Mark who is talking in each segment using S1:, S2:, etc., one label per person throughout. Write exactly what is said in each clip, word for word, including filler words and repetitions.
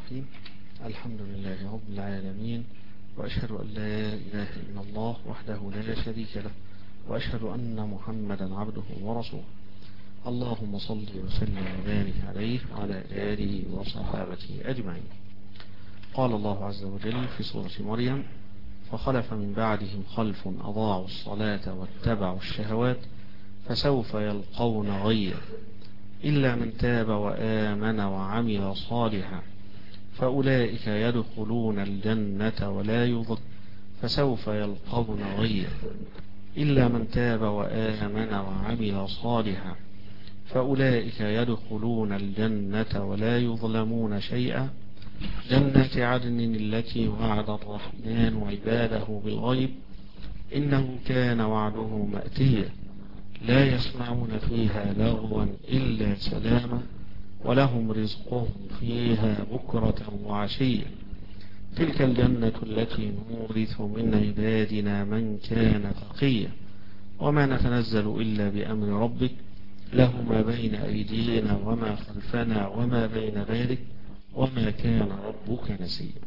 S1: الرحيم. الحمد لله رب العالمين، وأشهد أن لا إله إلا الله وحده لا شريك له، وأشهد أن محمدا عبده ورسوله. اللهم صل وسلم وبارك عليه وعلى آله وصحابته أجمعين. قال الله عز وجل في سورة مريم: فخلف من بعدهم خلف أضاعوا الصلاة واتبعوا الشهوات فسوف يلقون غيا إلا من تاب وآمن وعمل صالحا فأولئك يدخلون الجنة ولا يظلمون. فسوف يلقون غيا إلا من تاب وآمن وعمل صالحا فأولئك يدخلون الجنة ولا يظلمون شيئا. جنات عدن التي وعد الرحمن عباده بالغيب إنه كان وعده مأتيا لا يسمعون فيها لغوا إلا سلاما ولهم رزقهم فيها بكرة وعشيا. تلك الجنة التي نورث من عبادنا من كان تقيا وما نتنزل إلا بأمر ربك له ما بين أيدينا وما خلفنا وما بين ذلك وما كان ربك نسيا.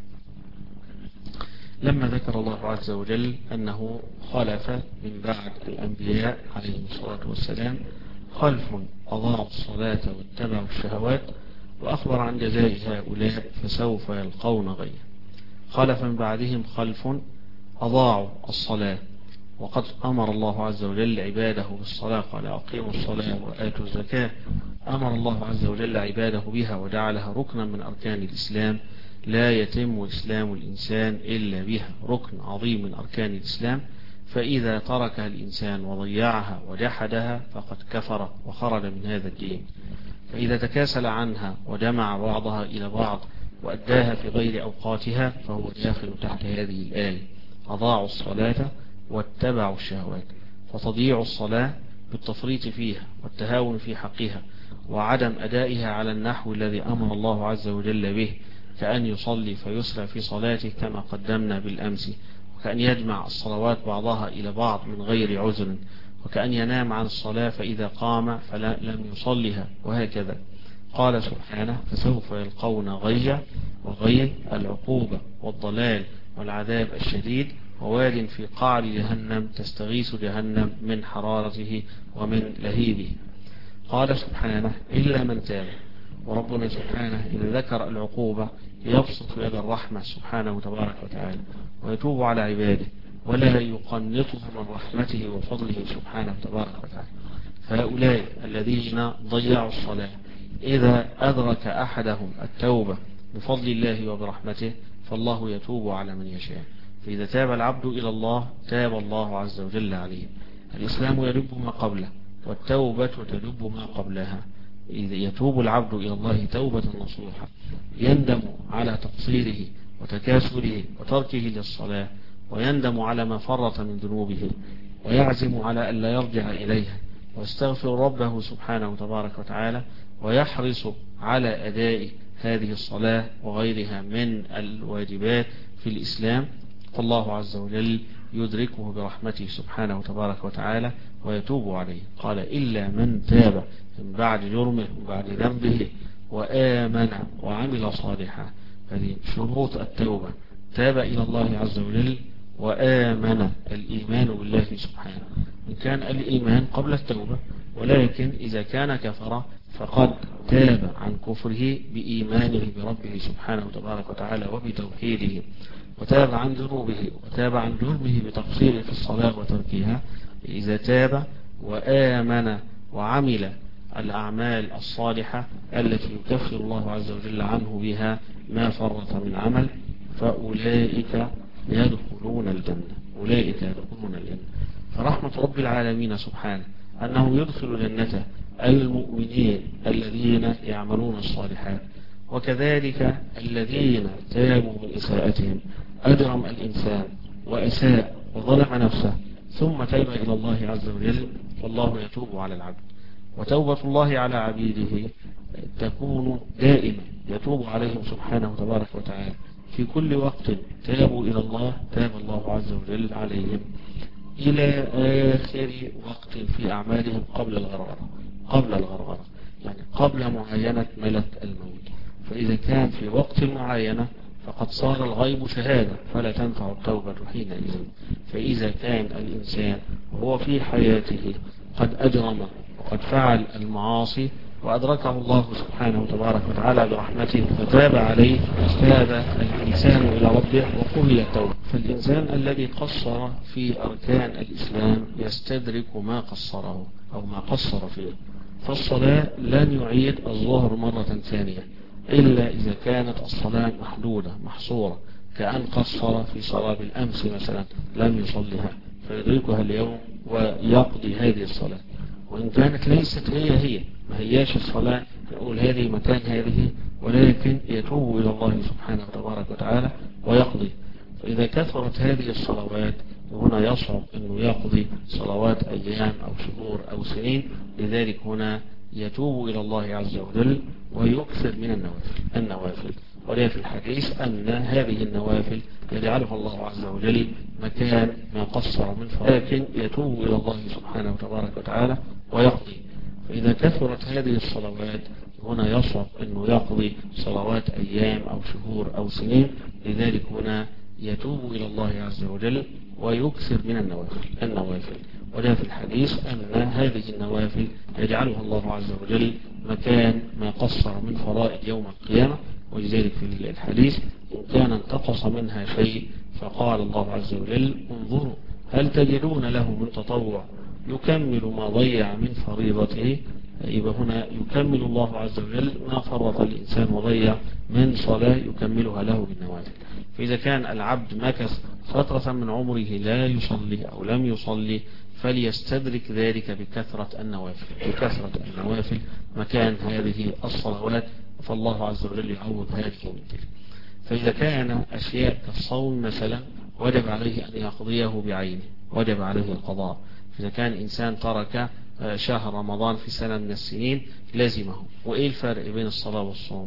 S1: لما ذكر الله عز وجل أنه خلف من بعد الأنبياء عليهم الصلاة والسلام خلف أضاعوا الصلاة واتبعوا الشهوات، وأخبر عن جزاء هؤلاء فسوف يلقون غيا. خلف من بعدهم خلف أضاعوا الصلاة، وقد أمر الله عز وجل عباده بالصلاة، قال: أقيموا الصلاة وآتوا الزكاة. أمر الله عز وجل عباده بها وجعلها ركنا من أركان الإسلام، لا يتم إسلام الإنسان إلا بها، ركن عظيم من أركان الإسلام. فإذا تركها الإنسان وضيعها وجحدها فقد كفر وخرج من هذا الدين. فإذا تكاسل عنها وجمع بعضها إلى بعض وأداها في غير أوقاتها فهو داخل تحت هذه الآية: أضاعوا الصلاة واتبعوا الشهوات. فتضيع الصلاة بالتفريط فيها والتهاون في حقها وعدم أدائها على النحو الذي أمر الله عز وجل به، كأن يصلي فيسرع في صلاته كما قدمنا بالأمس، وكأن يجمع الصلوات بعضها إلى بعض من غير عذر، وكأن ينام عن الصلاة فإذا قام فلم يصلها، وهكذا. قال سبحانه: فسوف يلقون غيا، وغي العقوبة والضلال والعذاب الشديد، وواد في قعر جهنم تستغيث جهنم من حرارته ومن لهيبه. قال سبحانه: إلا من تاب. وربنا سبحانه إذا ذكر العقوبة يبسط يد الرحمة سبحانه تبارك وتعالى ويتوب على عباده ولا يقنطهم من رحمته وفضله سبحانه تبارك وتعالى. فهؤلاء الذين ضيعوا الصلاة إذا أدرك أحدهم التوبة بفضل الله وبرحمته فالله يتوب على من يشاء. فإذا تاب العبد إلى الله تاب الله عز وجل عليه. الإسلام يجب ما قبله والتوبة تجب ما قبلها. إذا يتوب العبد إلى الله توبة نصوحة يندم على تقصيره وتكاسله وتركه للصلاة، ويندم على ما فرط من ذنوبه، ويعزم على أن لا يرجع إليها، ويستغفر ربه سبحانه تبارك وتعالى، ويحرص على أداء هذه الصلاة وغيرها من الواجبات في الإسلام، فالله عز وجل يدركه برحمته سبحانه تبارك وتعالى ويتوب عليه. قال: إلا من تاب من بعد جرمه وبعد ذنبه وآمن وعمل صالحا. هذه شروط التوبة: تاب إلى الله عز وجل وآمن، الإيمان بالله سبحانه. إن كان الإيمان قبل التوبة، ولكن إذا كان كفر فقد تاب عن كفره بإيمانه بربه سبحانه تبارك وتعالى وبتوحيده، وتاب عن ذنوبه وتاب عن جرمه بتقصيره في الصلاة وتركها. إذا تاب وآمن وعمل الأعمال الصالحة التي يكفر الله عز وجل عنه بها ما فرط من عمل فأولئك يدخلون الجنة. أولئك يدخلون الجنة. فرحمة رب العالمين سبحانه أنه يدخل جنته المؤمنين الذين يعملون الصالحات، وكذلك الذين تابوا من إساءتهم. أجرم الإنسان وأساء وظلم نفسه ثم تاب إلى الله عز وجل فالله يتوب على العبد. وتوبة الله على عبيده تكون دائما، يتوب عليهم سبحانه تبارك وتعالى في كل وقت تابوا إلى الله تاب الله عز وجل عليهم إلى آخر وقت في أعمالهم قبل الغرغرة قبل الغرغرة يعني قبل معاينة ملك الموت. فإذا كان في وقت معينة فقد صار الغيب شهادة فلا تنفع التوبة حينئذ. فإذا كان الإنسان وهو في حياته قد أجرم وقد فعل المعاصي وأدركه الله سبحانه تبارك وتعالى برحمته فتاب عليه، تاب الإنسان إلى ربه وقبل التوبة. فالإنسان الذي قصر في أركان الإسلام يستدرك ما قصره أو ما قصر فيه. فالصلاة لن يعيد الظهر مرة ثانية إلا إذا كانت الصلاة محدودة محصورة، كأن قصر في صلاة الأمس مثلا لم يصلها فيدركها اليوم ويقضي هذه الصلاة. وإن كانت ليست هي هي ما هياش الصلاة نقول هذه مكان هذه، ولكن يتوب إلى الله سبحانه تبارك وتعالى ويقضي. فإذا كثرت هذه الصلوات هنا يصعب أنه يقضي صلوات أيام أو شهور أو سنين، لذلك هنا يتوب إلى الله عز وجل ويكثر من النوافل النوافل وليه في الحديث أن هذه النوافل يجعلها الله عز وجل مكان ما قصر من فرائض، لكن يتوب إلى الله سبحانه وتبارك وتعالى ويقضي. فإذا كثرت هذه الصلوات هنا يصعب أنه يقضي صلوات أيام أو شهور أو سنين، لذلك هنا يتوب إلى الله عز وجل ويكثر من النوافل النوافل وجاء في الحديث أن هذه النوافل يجعلها الله عز وجل مكان ما قصر من فرائض يوم القيامة. ولذلك في الحديث إن كان انتقص منها شيء فقال الله عز وجل انظروا هل تجدون له من تطوع يكمل ما ضيع من فريضته. يبقى هنا يكمل الله عز وجل ما فرط الإنسان وضيع من صلاة يكملها له بالنوافل. فإذا كان العبد مكث فترة من عمره لا يصلي أو لم يصلي فليستدرك ذلك بكثرة النوافل بكثرة النوافل مكان هذه الصلوات، فالله عز وجل يعوض هذه من تلك. فإذا كان أشياء كالصوم مثلا وجب عليه أن يقضيه بعينه، وجب عليه القضاء. إذا كان إنسان ترك شهر رمضان في سنة من السنين لازمه. وإيه الفرق بين الصلاة والصوم؟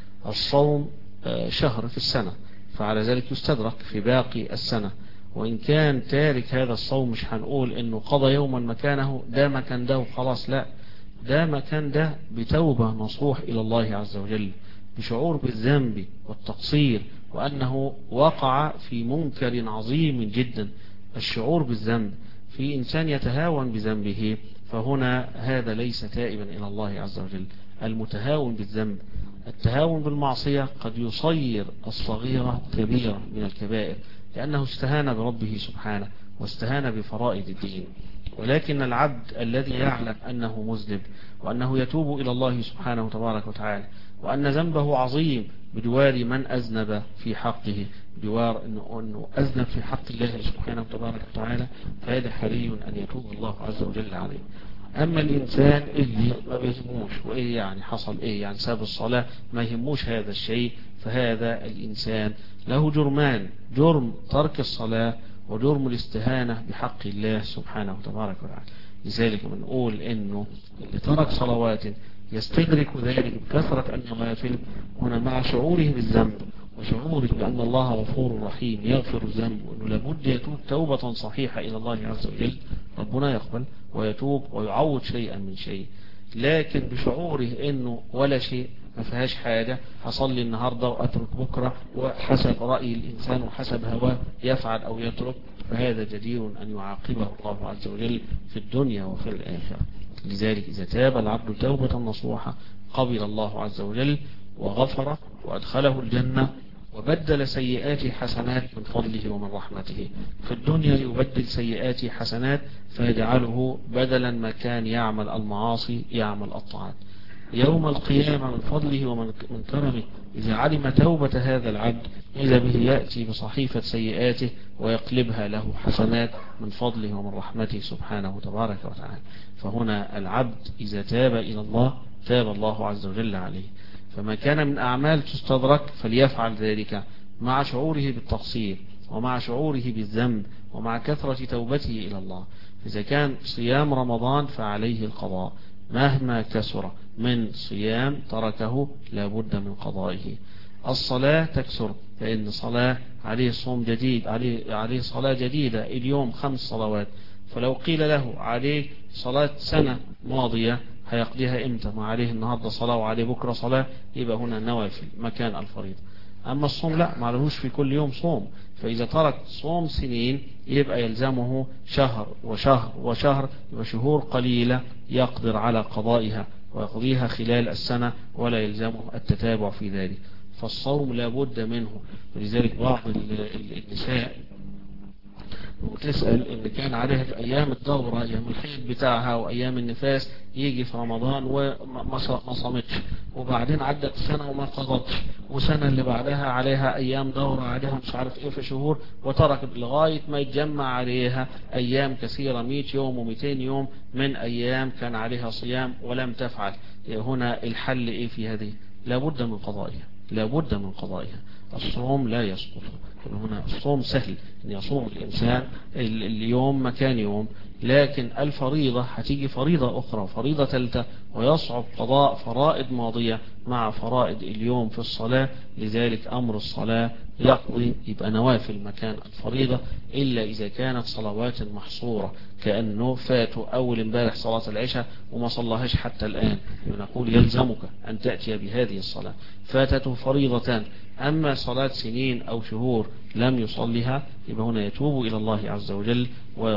S1: الصوم شهر في السنة فعلى ذلك يستدرك في باقي السنة، وإن كان تارك هذا الصوم مش هنقول إنه قضى يوما مكانه ده مكان ده وخلاص، لا، ده مكان ده بتوبة نصوح إلى الله عز وجل بشعور بالذنب والتقصير وأنه وقع في منكر عظيم جدا. الشعور بالذنب في إنسان يتهاون بذنبه فهنا هذا ليس تائبا إلى الله عز وجل. المتهاون بالذنب التهاون بالمعصية قد يصير الصغيرة كبيرة من الكبائر لأنه استهان بربه سبحانه واستهان بفرائض الدين. ولكن العبد الذي يعلم أنه مذنب وأنه يتوب إلى الله سبحانه تبارك وتعالى وأن ذنبه عظيم بجوار من أذنب في حقه، بجوار أنه, أنه أذنب في حق الله سبحانه تبارك وتعالى، فهذا حري أن يتوب الله عز وجل عليه. أما الإنسان اللي ما بيهموش وإيه يعني حصل إيه يعني ساب الصلاة ما يهموش هذا الشيء، فهذا الإنسان له جرمان، جرم ترك الصلاة وجرم الاستهانة بحق الله سبحانه وتبارك وتعالى. لذلك بنقول إنه اللي ترك صلوات يستدرك ذلك بكثرة النوافل هنا مع شعوره بالذنب وشعوره بأن الله غفور رحيم يغفر الذنب وأنه لابد يتوب توبة صحيحة إلى الله عز وجل، ربنا يقبل ويتوب ويعوض شيئا من شيء. لكن بشعوره إنه ولا شيء ما فيهاش حاجة، هصلي النهاردة وأترك بكرة وحسب رأي الإنسان وحسب هواه يفعل أو يترك، فهذا جدير أن يعاقبه الله عز وجل في الدنيا وفي الآخرة. لذلك إذا تاب العبد توبة نصوحة قبل الله عز وجل وغفر وأدخله الجنة وبدل سيئات حسنات من فضله ومن رحمته. في الدنيا يبدل سيئات حسنات فيجعله بدلا ما كان يعمل المعاصي يعمل الطاعات. يوم القيامة من فضله ومن كرمه إذا علم توبة هذا العبد إذا به يأتي بصحيفة سيئاته ويقلبها له حسنات من فضله ومن رحمته سبحانه تبارك وتعالى. فهنا العبد إذا تاب إلى الله تاب الله عز وجل عليه. فما كان من أعمال تستدرك فليفعل ذلك مع شعوره بالتقصير ومع شعوره بالذنب ومع كثرة توبته إلى الله. إذا كان صيام رمضان فعليه القضاء مهما كسر من صيام تركه لابد من قضائه. الصلاة تكسر فإن صلاة عليه صوم جديد عليه, عليه صلاة جديدة اليوم خمس صلوات، فلو قيل له عليه صلاة سنة ماضية هيقضيها امتى؟ ما عليه النهاردة صلاة وعليه بكرة صلاة، يبقى هنا نوافل مكان الفريضة. أما الصوم لا، ما عليهوش في كل يوم صوم، فإذا ترك صوم سنين يبقى يلزمه شهر وشهر وشهر، يبقى شهور قليلة يقدر على قضائها ويقضيها خلال السنة ولا يلزمه التتابع في ذلك. فالصوم لا بد منه. ولذلك بعض النساء وتسأل إن كان عليها في أيام الدورة، أيام الحيض بتاعها وأيام النفاس، يجي في رمضان وما صمتش، وبعدين عدت سنة وما قضتش، وسنة اللي بعدها عليها أيام دورة، عليها مش عارف إيه في شهور، وتركت لغاية ما يتجمع عليها أيام كثيرة، مئة يوم ومئتين يوم من أيام كان عليها صيام ولم تفعل. هنا الحل إيه في هذه؟ لابد من قضائها، لابد من قضائها. الصوم لا يسقط. هنا الصوم سهل ان يصوم الانسان اليوم مكان يوم، لكن الفريضة هتيجي فريضة اخرى، فريضة ثالثة، ويصعب قضاء فرائض ماضية مع فرائض اليوم في الصلاة. لذلك امر الصلاة يقضي يبقى نوافل مكان الفريضة، الا اذا كانت صلوات محصورة، كأنه فاتوا اول امبارح صلاة العشاء وما صلاهاش حتى الان، نقول يلزمك ان تأتي بهذه الصلاة، فاتته فريضتان. أما صلاة سنين أو شهور لم يصليها، يبقى هنا يتوب إلى الله عز وجل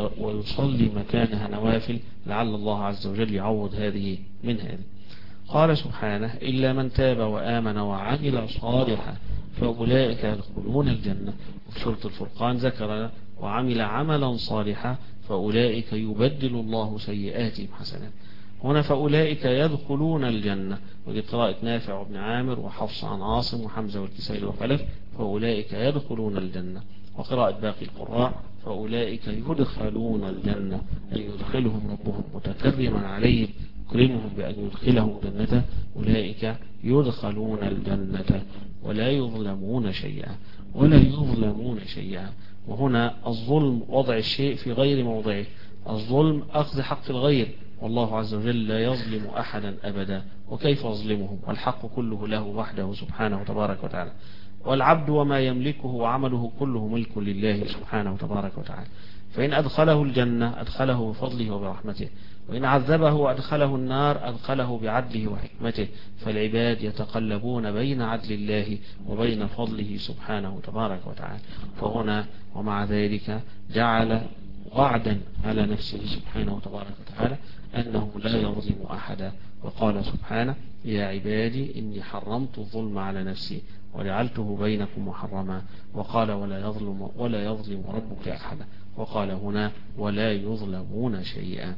S1: ويصلي مكانها نوافل، لعل الله عز وجل يعوض هذه من هذه. قال سبحانه: إلا من تاب وآمن وعمل صالحا فأولئك يدخلون الجنة. وفي سورة الفرقان ذكر: وعمل عملا صالحا فأولئك يبدل الله سيئاتهم حسنات. هنا فأولئك يدخلون الجنة، ودي قراءة نافع بن عامر وحفص عن عاصم وحمزة والكسائي وخلف: فأولئك يدخلون الجنة. وقراءة باقي القراء: فأولئك يدخلون الجنة، أي يدخلهم ربهم متكرما عليهم يكرمهم بأن يدخلهم جنته. أولئك يدخلون الجنة ولا يظلمون شيئا، ولا يظلمون شيئا. وهنا الظلم وضع الشيء في غير موضعه، الظلم أخذ حق الغير، والله عز وجل لا يظلم أحدا أبدا، وكيف يظلمه والحق كله له وحده سبحانه وتبارك وتعالى. والعبد وما يملكه وعمله كله ملك لله سبحانه وتبارك وتعالى، فإن أدخله الجنة أدخله بفضله وبرحمته، وإن عذبه أدخله النار أدخله بعدله وحكمته. فالعباد يتقلبون بين عدل الله وبين فضله سبحانه وتبارك وتعالى. فهنا ومع ذلك جعل وعدا على نفسه سبحانه وتبارك وتعالى أنه لا يظلم أحدا، وقال سبحانه: يا عبادي إني حرمت الظلم على نفسي وجعلته بينكم محرما. وقال: ولا يظلم ولا يظلم ربك أحدا. وقال هنا: ولا يظلمون شيئا.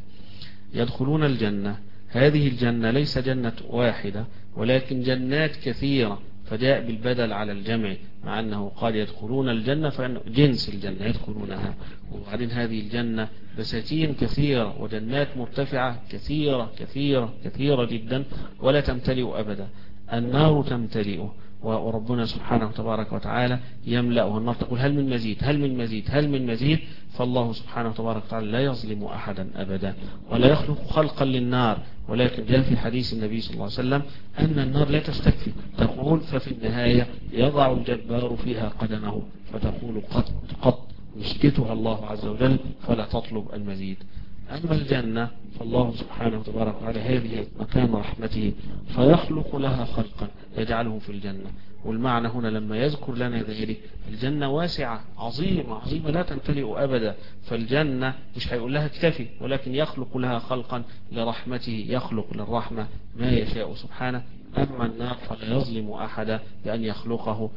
S1: يدخلون الجنة، هذه الجنة ليس جنة واحدة ولكن جنات كثيرة، فجاء بالبدل على الجمع، مع أنه قال يدخلون الجنة فإن جنس الجنة يدخلونها. وبعدين هذه الجنة بساتين كثيرة وجنات مرتفعة كثيرة كثيرة كثيرة جدا ولا تمتلئ أبدا. النار تمتلئ، وربنا سبحانه وتبارك وتعالى يملأها. النار تقول: هل من مزيد، هل من مزيد، هل من مزيد. فالله سبحانه وتبارك وتعالى لا يظلم أحدا أبدا ولا يخلق خلقا للنار. ولكن جاء في حديث النبي صلى الله عليه وسلم أن النار لا تستكفي، تقول: ففي النهاية يضع الجبار فيها قدمه فتقول: قط قط، يسكتها الله عز وجل فلا تطلب المزيد. أما الجنة فالله سبحانه وتبارك وتعالى هذه مكان رحمته، فيخلق لها خلقا يجعله في الجنة. والمعنى هنا لما يذكر لنا ذلك: الجنة واسعة عظيمة عظيمة لا تمتلئ أبدا، فالجنة مش هيقول لها اكتفي، ولكن يخلق لها خلقا لرحمته، يخلق للرحمة ما يشاء سبحانه. أما النار فلا يظلم أحدا بأن يخلقه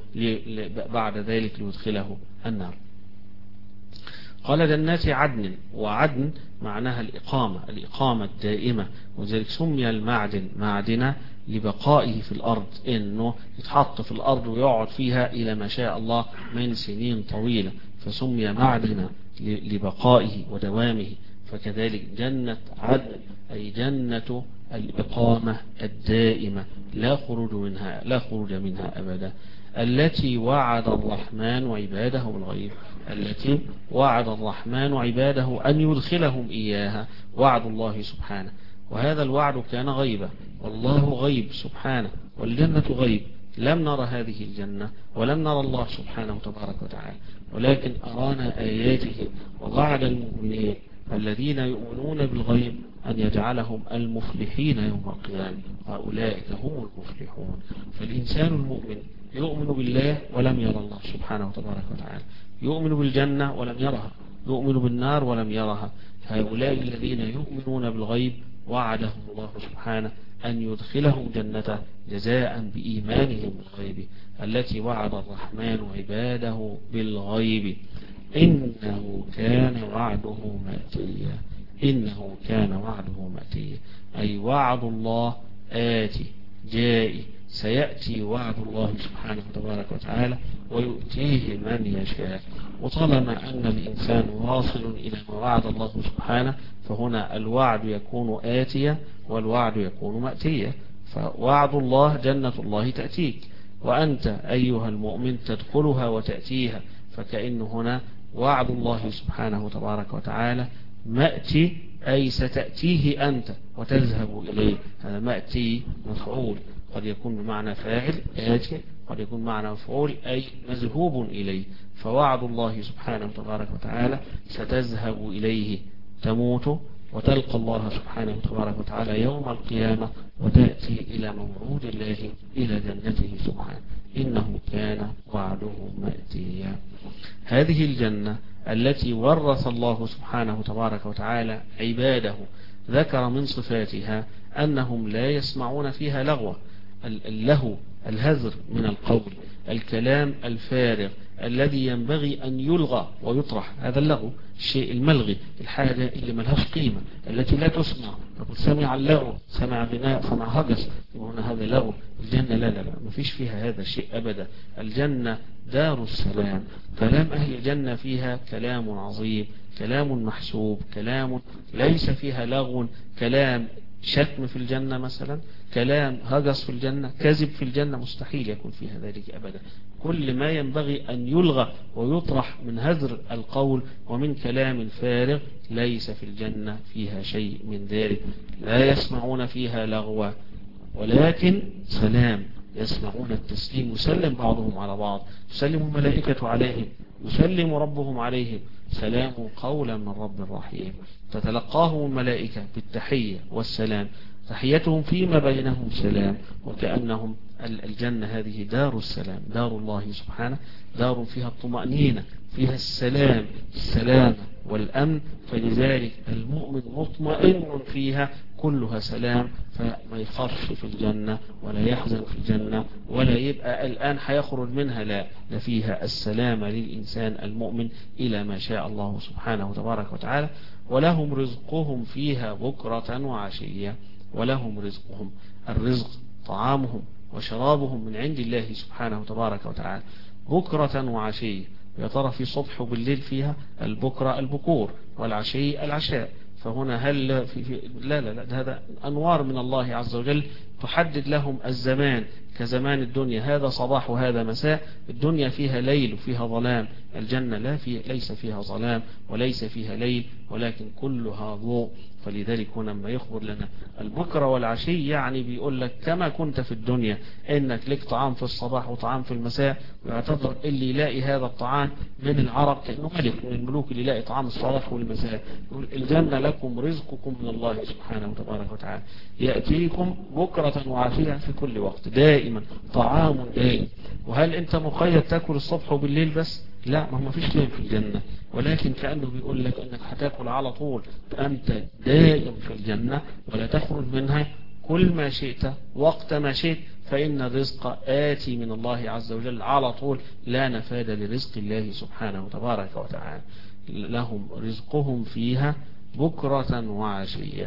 S1: بعد ذلك ليدخله النار. قال: جنات عدن. وعدن معناها الإقامة، الإقامة الدائمة، وذلك سمي المعدن معدنة لبقائه في الأرض، إنه يتحط في الأرض ويقعد فيها إلى ما شاء الله من سنين طويلة، فسمي معدنة لبقائه ودوامه. فكذلك جنة عدن أي جنة الإقامة الدائمة لا خروج منها لا خروج منها أبدا، التي وعد الرحمن عباده بالغيب، التي وعد الرحمن عباده أن يدخلهم إياها، وعد الله سبحانه. وهذا الوعد كان غيبا، والله غيب سبحانه، والجنة غيب. لم نرى هذه الجنة ولم نرى الله سبحانه وتبارك وتعالى، ولكن أرانا آياته ووعد المؤمنين الذين يؤمنون بالغيب أن يجعلهم المفلحين يوم القيامة، هؤلاء هم المفلحون. فالإنسان المؤمن يؤمن بالله ولم يرى الله سبحانه وتبارك وتعالى، يؤمن بالجنة ولم يرها، يؤمن بالنار ولم يرها. هؤلاء الذين يؤمنون بالغيب وعدهم الله سبحانه أن يدخلهم جنته جزاء بإيمانهم بالغيب التي وعد الرحمن عباده بالغيب إنه كان وعده مأتيا. إنه كان وعده مأتيا، أي وعد الله آتي جائي، سيأتي وعد الله سبحانه وتبارك وتعالى ويؤتيه من يشاء. وطالما أن الإنسان واصل إلى ما وعد الله سبحانه فهنا الوعد يكون آتيا والوعد يكون مأتيا. فوعد الله جنة الله تأتيك، وأنت أيها المؤمن تدخلها وتأتيها، فكأن هنا وعد الله سبحانه وتبارك وتعالى مأتي، أي ستأتيه أنت وتذهب إليه. هذا مأتي مفعول، قد يكون بمعنى فاعل آتي، قد يكون بمعنى مفعول أي مذهوب إليه. فوعد الله سبحانه وتبارك وتعالى ستذهب إليه، تموت وتلقى الله سبحانه وتبارك وتعالى يوم القيامة وتأتي إلى موعود الله إلى جنته سبحانه. إنه كان وعده مأتيا. هذه الجنة التي ورث الله سبحانه تبارك وتعالى عباده ذكر من صفاتها أنهم لا يسمعون فيها لغوة، اللهو الهزر من القول، الكلام الفارغ الذي ينبغي أن يلغى ويطرح، هذا اللغو، الشيء الملغي، الحاجة اللي ملهاش قيمة التي لا تسمع. تقول سمع اللغو، سمع غناء، سمع هجس، وهنا هذا لغو. الجنة لا لا لا، ما فيش فيها هذا الشيء أبدا. الجنة دار السلام، كلام أهل الجنة فيها كلام عظيم، كلام محسوب، كلام ليس فيها لغو، كلام شتم في الجنة مثلا، كلام هجس في الجنة، كذب في الجنة، مستحيل يكون فيها ذلك أبدا. كل ما ينبغي أن يلغى ويطرح من هذر القول ومن كلام فارغ ليس في الجنة فيها شيء من ذلك. لا يسمعون فيها لغوا ولكن سلام، يسمعون التسليم، يسلم بعضهم على بعض، يسلم الملائكة عليهم، يسلم ربهم عليهم، سلام قولا من رب رحيم. تتلقاهم الملائكة بالتحية والسلام، تحيتهم فيما بينهم سلام، وكأنهم الجنة هذه دار السلام، دار الله سبحانه، دار فيها الطمأنينة، فيها السلام، السلام والأمن. فلذلك المؤمن مطمئن فيها، كلها سلام، فما يخافش في الجنة ولا يحزن في الجنة ولا يبقى الآن هيخرج منها، لا، لا فيها السلام للإنسان المؤمن إلى ما شاء الله سبحانه وتبارك وتعالى. ولهم رزقهم فيها بكرة وعشية. ولهم رزقهم، الرزق طعامهم وشرابهم من عند الله سبحانه وتبارك وتعالى بكرة وعشية. يا ترى في صبح وبالليل فيها؟ البكرة البكور والعشي العشاء. فهنا هل في, في لا لا لا، هذا أنوار من الله عز وجل تحدد لهم الزمان كزمان الدنيا، هذا صباح وهذا مساء. الدنيا فيها ليل وفيها ظلام، الجنة لا في ليس فيها ظلام وليس فيها ليل، ولكن كلها ضوء. فلذلك هنا لما يخبر لنا البكرة والعشي يعني بيقول لك كما كنت في الدنيا انك لك طعام في الصباح وطعام في المساء، ويعتبر اللي يلاقي هذا الطعام من العرب كأنه ملك من الملوك اللي يلاقي طعام الصباح والمساء. يقول الجنة لكم رزقكم من الله سبحانه وتبارك وتعالى، يأتيكم بكرة وعشية في كل وقت، دائما طعام دائم. وهل انت مقيد تاكل الصبح وبالليل بس؟ لا، ما هو ما فيش ليل في الجنة، ولكن كأنه بيقول لك انك هتاكل على طول، فأنت دائم في الجنة ولا تخرج منها، كل ما شئت وقت ما شئت، فإن الرزق آتي من الله عز وجل على طول، لا نفاد لرزق الله سبحانه وتبارك وتعالى. لهم رزقهم فيها بكرة وعشية.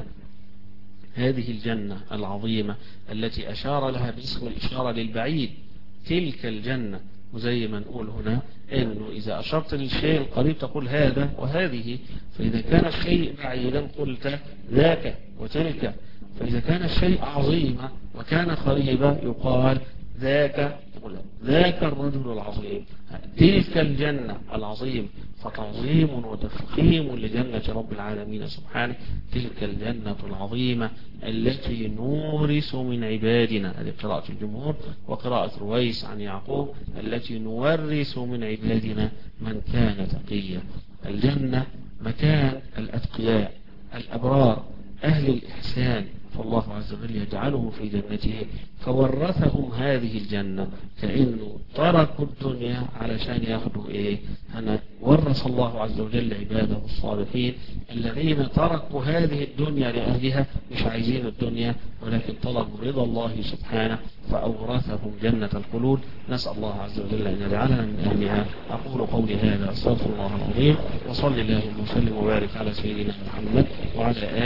S1: هذه الجنة العظيمة التي أشار لها باسم الإشارة للبعيد، تلك الجنة. وزي ما نقول هنا انه اذا اشرت للشيء القريب تقول هذا وهذه، فاذا كان الشيء بعيدا قلت ذاك وتلك، فاذا كان الشيء عظيما وكان قريبا يقال ذاك ذاك الرجل العظيم، تلك الجنة العظيم. فتعظيم وتفخيم لجنة رب العالمين سبحانه، تلك الجنة العظيمة التي نورث من عبادنا، هذه قراءة الجمهور، وقراءة رويس عن يعقوب، التي نورث من عبادنا من كان تقيا. الجنة مكان الأتقياء الأبرار أهل الإحسان فالله عز وجل يجعلهم في جنته فورثهم هذه الجنة، كأنه تركوا الدنيا علشان ياخدوا إيه؟ أنا ورث الله عز وجل عباده الصالحين الذين تركوا هذه الدنيا لأهلها، مش عايزين الدنيا ولكن طلبوا رضا الله سبحانه فأورثهم جنة الخلود. نسأل الله عز وجل أن يجعلنا من أهلها. أقول قولي هذا أستغفر الله العظيم، وصلي الله وسلم وبارك على سيدنا محمد وعلى آله